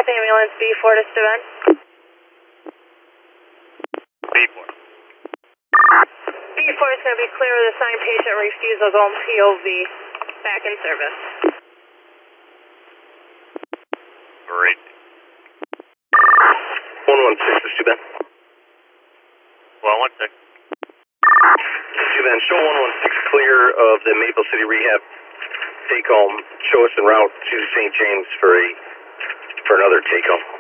ambulance B4 to Steven. B4. B4 is going to be clear of the signed patient refusal going POV. Back in service. Great. 116 to Steven. 116. Steven, show 116 clear of the Maple City Rehab take home. Show us en route to St. James for another take home.